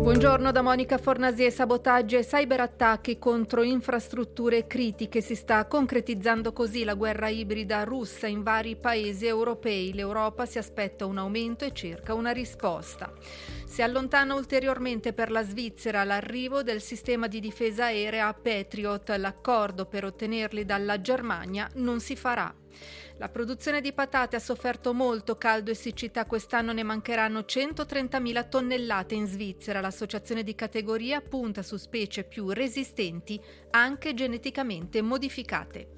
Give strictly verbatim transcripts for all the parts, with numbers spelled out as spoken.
Buongiorno da Monica Fornasier. Sabotaggi e cyberattacchi contro infrastrutture critiche. Si sta concretizzando così la guerra ibrida russa in vari paesi europei. L'Europa si aspetta un aumento e cerca una risposta. Si allontana ulteriormente per la Svizzera l'arrivo del sistema di difesa aerea Patriot. L'accordo per ottenerli dalla Germania non si farà. La produzione di patate ha sofferto molto caldo e siccità. Quest'anno ne mancheranno centotrentamila tonnellate in Svizzera. L'associazione di categoria punta su specie più resistenti, anche geneticamente modificate.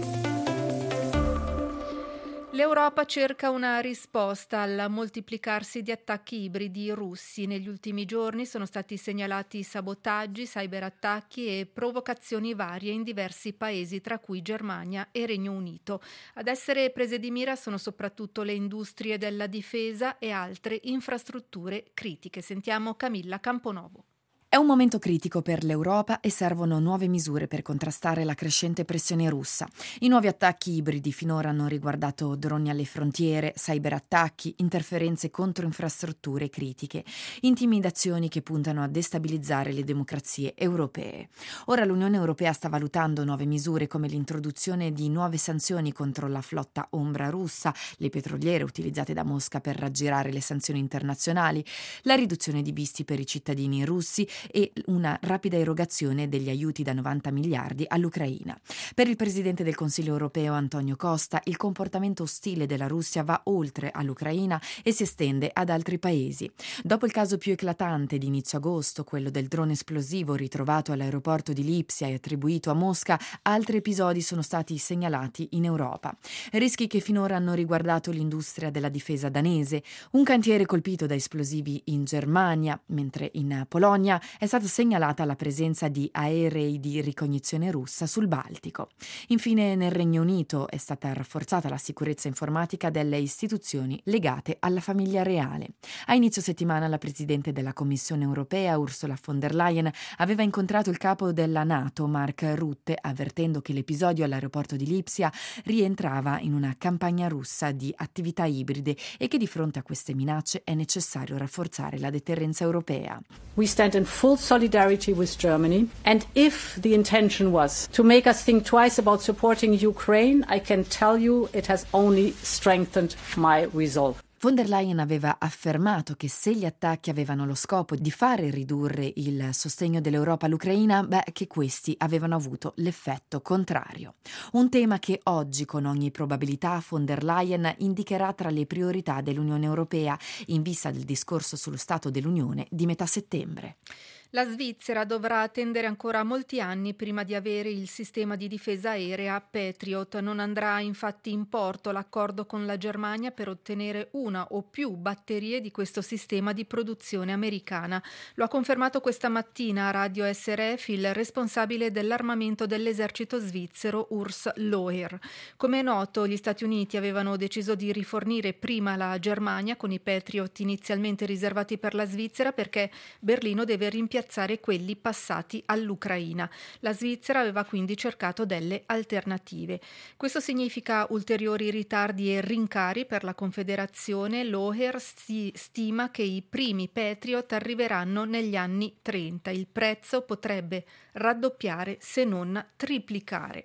L'Europa cerca una risposta al moltiplicarsi di attacchi ibridi russi. Negli ultimi giorni sono stati segnalati sabotaggi, cyberattacchi e provocazioni varie in diversi paesi, tra cui Germania e Regno Unito. Ad essere prese di mira sono soprattutto le industrie della difesa e altre infrastrutture critiche. Sentiamo Camilla Camponovo. È un momento critico per l'Europa e servono nuove misure per contrastare la crescente pressione russa. I nuovi attacchi ibridi finora hanno riguardato droni alle frontiere, cyberattacchi, interferenze contro infrastrutture critiche, intimidazioni che puntano a destabilizzare le democrazie europee. Ora l'Unione Europea sta valutando nuove misure come l'introduzione di nuove sanzioni contro la flotta ombra russa, le petroliere utilizzate da Mosca per raggirare le sanzioni internazionali, la riduzione di visti per i cittadini russi e una rapida erogazione degli aiuti da novanta miliardi all'Ucraina. Per il Presidente del Consiglio europeo Antonio Costa, il comportamento ostile della Russia va oltre all'Ucraina e si estende ad altri paesi. Dopo il caso più eclatante di inizio agosto, quello del drone esplosivo ritrovato all'aeroporto di Lipsia e attribuito a Mosca, altri episodi sono stati segnalati in Europa. Rischi che finora hanno riguardato l'industria della difesa danese, un cantiere colpito da esplosivi in Germania, mentre in Polonia è stata segnalata la presenza di aerei di ricognizione russa sul Baltico. Infine, nel Regno Unito è stata rafforzata la sicurezza informatica delle istituzioni legate alla famiglia reale. A inizio settimana la Presidente della Commissione europea, Ursula von der Leyen, aveva incontrato il capo della NATO, Mark Rutte, avvertendo che l'episodio all'aeroporto di Lipsia rientrava in una campagna russa di attività ibride e che di fronte a queste minacce è necessario rafforzare la deterrenza europea. We stand in full solidarity with Germany, and if the intention was to make us think twice about supporting Ukraine, I can tell you it has only strengthened my resolve. Von der Leyen aveva affermato che se gli attacchi avevano lo scopo di fare ridurre il sostegno dell'Europa all'Ucraina, beh, che questi avevano avuto l'effetto contrario. Un tema che oggi, con ogni probabilità, von der Leyen indicherà tra le priorità dell'Unione Europea in vista del discorso sullo Stato dell'Unione di metà settembre. La Svizzera dovrà attendere ancora molti anni prima di avere il sistema di difesa aerea Patriot. Non andrà infatti in porto l'accordo con la Germania per ottenere una o più batterie di questo sistema di produzione americana. Lo ha confermato questa mattina a Radio S R F il responsabile dell'armamento dell'esercito svizzero Urs Loher. Come è noto, gli Stati Uniti avevano deciso di rifornire prima la Germania con i Patriot inizialmente riservati per la Svizzera perché Berlino deve rimpiazzare piazzare quelli passati all'Ucraina. La Svizzera aveva quindi cercato delle alternative. Questo significa ulteriori ritardi e rincari per la Confederazione. Loher si stima che i primi Patriot arriveranno negli anni trenta. Il prezzo potrebbe raddoppiare se non triplicare.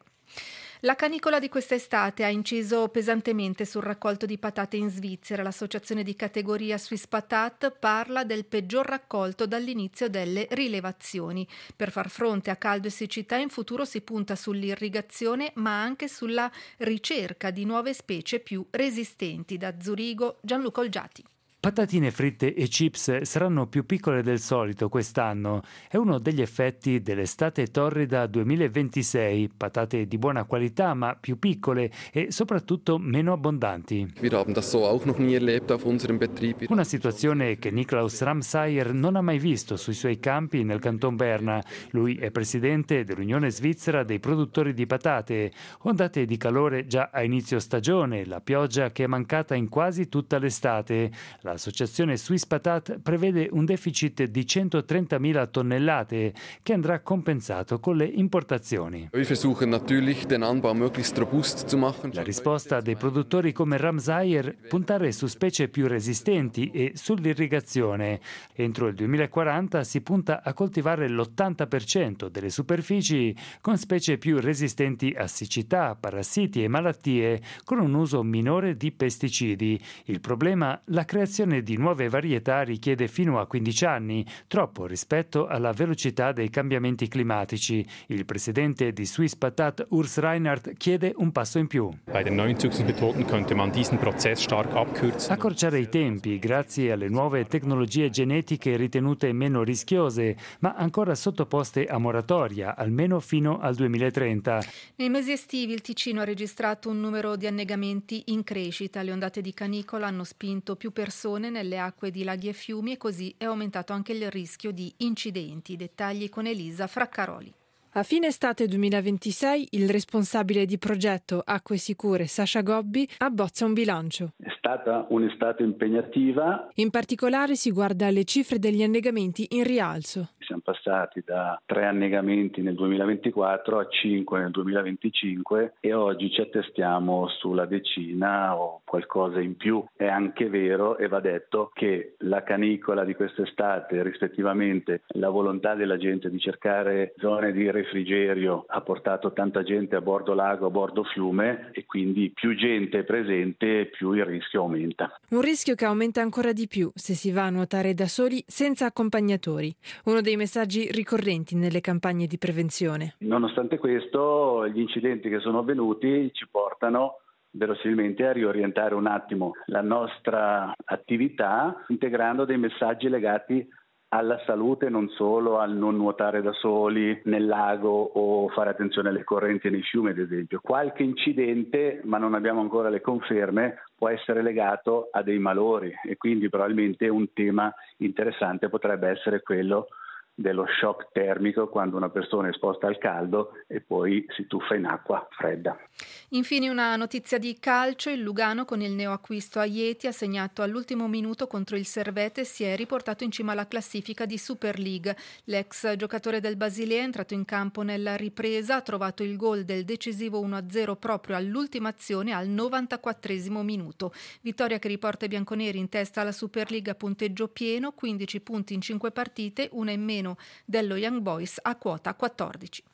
La canicola di quest'estate ha inciso pesantemente sul raccolto di patate in Svizzera. L'associazione di categoria Swiss Patat parla del peggior raccolto dall'inizio delle rilevazioni. Per far fronte a caldo e siccità in futuro si punta sull'irrigazione ma anche sulla ricerca di nuove specie più resistenti. Da Zurigo, Gianluca Olgiati. Patatine fritte e chips saranno più piccole del solito quest'anno. È uno degli effetti dell'estate torrida duemilaventisei. Patate di buona qualità ma più piccole e soprattutto meno abbondanti. Una situazione che Niklaus Ramsayer non ha mai visto sui suoi campi nel Canton Berna. Lui è presidente dell'Unione Svizzera dei produttori di patate. Ondate di calore già a inizio stagione, la pioggia che è mancata in quasi tutta l'estate. La l'associazione Swiss Patat prevede un deficit di centotrentamila tonnellate che andrà compensato con le importazioni. Wir versuchen natürlich den Anbau möglichst robust zu machen. La risposta dei produttori come Ramsayer: puntare su specie più resistenti e sull'irrigazione. Entro il duemilaquaranta si punta a coltivare l'ottanta per cento delle superfici con specie più resistenti a siccità, parassiti e malattie, con un uso minore di pesticidi. Il problema? La creazione di nuove varietà richiede fino a quindici anni, troppo rispetto alla velocità dei cambiamenti climatici. Il presidente di Swiss Patat, Urs Reinhardt, chiede un passo in più. Bei den neuen Züchtungsmethoden könnte man diesen Prozess stark abkürzen. Accorciare i tempi grazie alle nuove tecnologie genetiche ritenute meno rischiose, ma ancora sottoposte a moratoria, almeno fino al duemilatrenta. Nei mesi estivi il Ticino ha registrato un numero di annegamenti in crescita. Le ondate di canicola hanno spinto più persone nelle acque di laghi e fiumi e così è aumentato anche il rischio di incidenti. Dettagli con Elisa Fraccaroli. A fine estate duemilaventisei il responsabile di progetto Acque Sicure, Sasha Gobbi, abbozza un bilancio. È stata un'estate impegnativa. In particolare si guarda alle cifre degli annegamenti in rialzo. Siamo passati da tre annegamenti nel duemilaventiquattro a cinque nel duemilaventicinque e oggi ci attestiamo sulla decina o qualcosa in più. È anche vero e va detto che la canicola di quest'estate, rispettivamente la volontà della gente di cercare zone di refrigerio, ha portato tanta gente a bordo lago, a bordo fiume e quindi più gente è presente più il rischio aumenta. Un rischio che aumenta ancora di più se si va a nuotare da soli senza accompagnatori. Uno dei messaggi ricorrenti nelle campagne di prevenzione. Nonostante questo, gli incidenti che sono avvenuti ci portano verosimilmente a riorientare un attimo la nostra attività, integrando dei messaggi legati alla salute, non solo al non nuotare da soli nel lago o fare attenzione alle correnti e nei fiumi, ad esempio. Qualche incidente, ma non abbiamo ancora le conferme, può essere legato a dei malori e quindi probabilmente un tema interessante potrebbe essere quello dello shock termico, quando una persona è esposta al caldo e poi si tuffa in acqua fredda. Infine una notizia di calcio: il Lugano con il neoacquisto Aieti ha segnato all'ultimo minuto contro il Servette e si è riportato in cima alla classifica di Super League. L'ex giocatore del Basilea è entrato in campo nella ripresa, ha trovato il gol del decisivo uno a zero proprio all'ultima azione al novantaquattresimo minuto. Vittoria che riporta i bianconeri in testa alla Super League a punteggio pieno, quindici punti in cinque partite, una in meno dello Young Boys a quota quattordici.